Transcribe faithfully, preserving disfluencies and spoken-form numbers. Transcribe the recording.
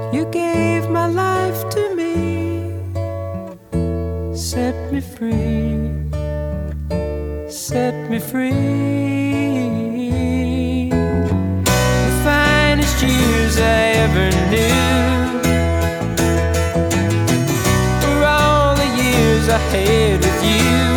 You gave my life to me, set me free, set me free. The finest years I ever knew were all the years I had with you.